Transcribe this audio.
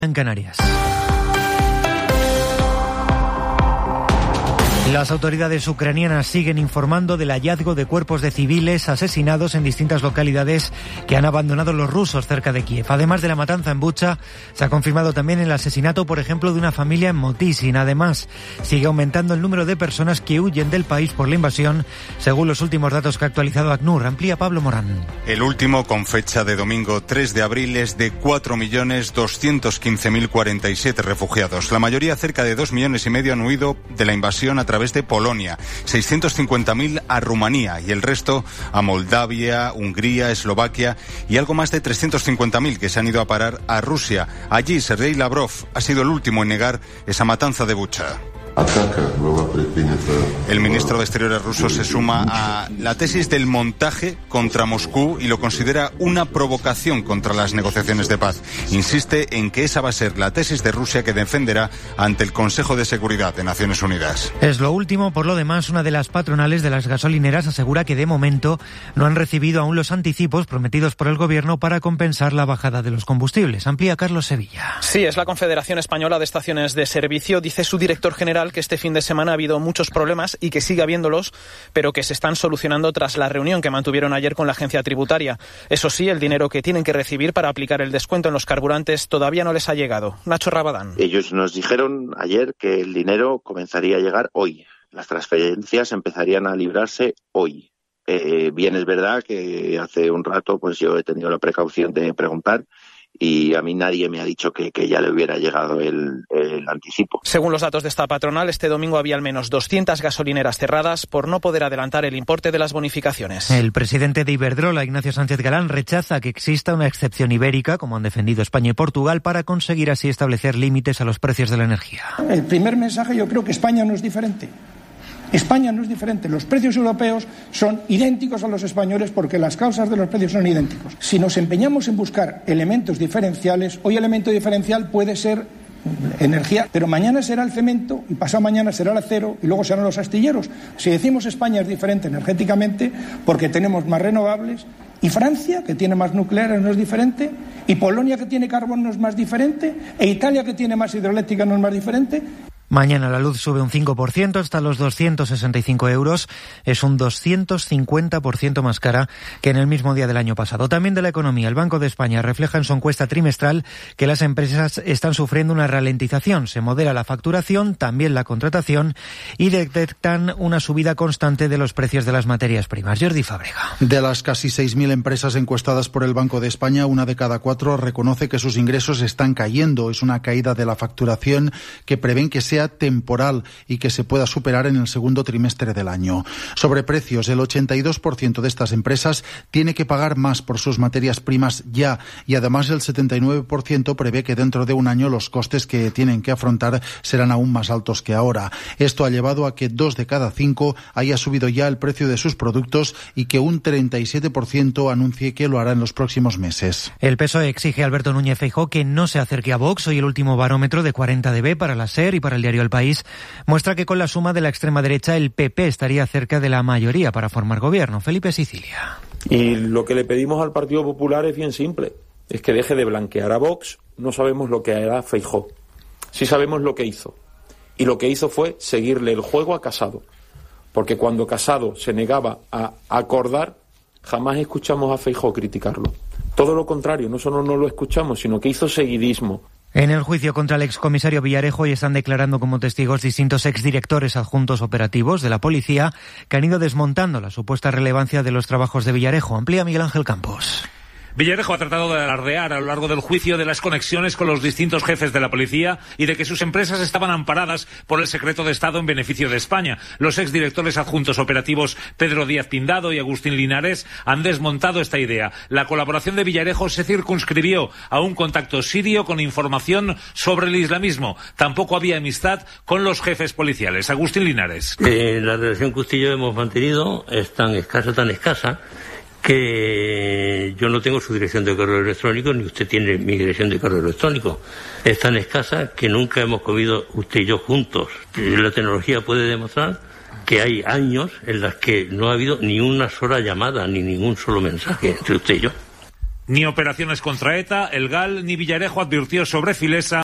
En Canarias. Las autoridades ucranianas siguen informando del hallazgo de cuerpos de civiles asesinados en distintas localidades que han abandonado los rusos cerca de Kiev. Además de la matanza en Bucha, se ha confirmado también el asesinato, por ejemplo, de una familia en Motisin. Además, sigue aumentando el número de personas que huyen del país por la invasión, según los últimos datos que ha actualizado ACNUR. Amplía Pablo Morán. El último, con fecha de domingo 3 de abril, es de 4.215.047 refugiados. La mayoría, cerca de 2,5 millones, han huido de la invasión a través de Polonia, 650.000 a Rumanía y el resto a Moldavia, Hungría, Eslovaquia y algo más de 350.000 que se han ido a parar a Rusia. Allí, Sergei Lavrov ha sido el último en negar esa matanza de Bucha. El ministro de Exteriores ruso se suma a la tesis del montaje contra Moscú y lo considera una provocación contra las negociaciones de paz. Insiste en que esa va a ser la tesis de Rusia que defenderá ante el Consejo de Seguridad de Naciones Unidas. Es lo último. Por lo demás, una de las patronales de las gasolineras asegura que de momento no han recibido aún los anticipos prometidos por el gobierno para compensar la bajada de los combustibles. Amplía Carlos Sevilla. Sí, es la Confederación Española de Estaciones de Servicio. Dice su director general que este fin de semana ha habido muchos problemas y que sigue habiéndolos, pero que se están solucionando tras la reunión que mantuvieron ayer con la agencia tributaria. Eso sí, el dinero que tienen que recibir para aplicar el descuento en los carburantes todavía no les ha llegado. Nacho Rabadán. Ellos nos dijeron ayer que el dinero comenzaría a llegar hoy. Las transferencias empezarían a librarse hoy. Bien es verdad que hace un rato pues yo he tenido la precaución de preguntar y a mí nadie me ha dicho que ya le hubiera llegado el anticipo. Según los datos de esta patronal, este domingo había al menos 200 gasolineras cerradas por no poder adelantar el importe de las bonificaciones. El presidente de Iberdrola, Ignacio Sánchez Galán, rechaza que exista una excepción ibérica, como han defendido España y Portugal, para conseguir así establecer límites a los precios de la energía. El primer mensaje, yo creo que España no es diferente. España no es diferente. Los precios europeos son idénticos a los españoles porque las causas de los precios son idénticos. Si nos empeñamos en buscar elementos diferenciales, hoy el elemento diferencial puede ser energía, pero mañana será el cemento y pasado mañana será el acero y luego serán los astilleros. Si decimos España es diferente energéticamente porque tenemos más renovables, y Francia, que tiene más nucleares, no es diferente, y Polonia, que tiene carbón, no es más diferente, e Italia, que tiene más hidroeléctrica, no es más diferente. Mañana la luz sube un 5% hasta los 265 euros. Es un 250% más cara que en el mismo día del año pasado. También de la economía. El Banco de España refleja en su encuesta trimestral que las empresas están sufriendo una ralentización. Se modera la facturación, también la contratación y detectan una subida constante de los precios de las materias primas. Jordi Fábrega. De las casi 6.000 empresas encuestadas por el Banco de España, una de cada 4 reconoce que sus ingresos están cayendo. Es una caída de la facturación que prevén que sea temporal y que se pueda superar en el segundo trimestre del año. Sobre precios, el 82% de estas empresas tiene que pagar más por sus materias primas ya, y además el 79% prevé que dentro de un año los costes que tienen que afrontar serán aún más altos que ahora. Esto ha llevado a que 2 de cada 5 haya subido ya el precio de sus productos y que un 37% anuncie que lo hará en los próximos meses. El PSOE exige a Alberto Núñez Feijóo que no se acerque a Vox. Hoy el último barómetro de 40 dB para la SER y para el diario El País muestra que con la suma de la extrema derecha el PP estaría cerca de la mayoría para formar gobierno. Felipe Sicilia. Y lo que le pedimos al Partido Popular es bien simple, es que deje de blanquear a Vox. No sabemos lo que hará Feijóo, sí sabemos lo que hizo, y lo que hizo fue seguirle el juego a Casado, porque cuando Casado se negaba a acordar, jamás escuchamos a Feijóo criticarlo. Todo lo contrario, no solo no lo escuchamos, sino que hizo seguidismo. En el juicio contra el excomisario Villarejo hoy están declarando como testigos distintos exdirectores adjuntos operativos de la policía que han ido desmontando la supuesta relevancia de los trabajos de Villarejo. Amplía Miguel Ángel Campos. Villarejo ha tratado de alardear a lo largo del juicio de las conexiones con los distintos jefes de la policía y de que sus empresas estaban amparadas por el secreto de Estado en beneficio de España. Los exdirectores adjuntos operativos Pedro Díaz Pindado y Agustín Linares han desmontado esta idea. La colaboración de Villarejo se circunscribió a un contacto sirio con información sobre el islamismo. Tampoco había amistad con los jefes policiales. Agustín Linares. La relación que usted y yo hemos mantenido es tan escasa, que yo no tengo su dirección de correo electrónico, ni usted tiene mi dirección de correo electrónico. Es tan escasa que nunca hemos comido usted y yo juntos. La tecnología puede demostrar que hay años en los que no ha habido ni una sola llamada, ni ningún solo mensaje entre usted y yo. Ni operaciones contra ETA, el GAL, ni Villarejo advirtió sobre Filesa